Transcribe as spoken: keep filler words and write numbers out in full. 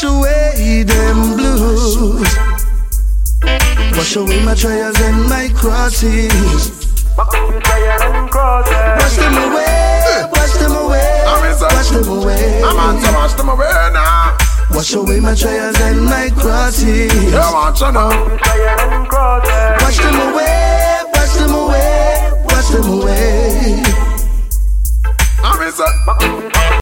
wash away them blues. Wash away my trials and my crosses. Wash them away, wash them away, wash them away. I'm on to wash them away now. Wash away my trials and my crosses. Yeah, watch you now.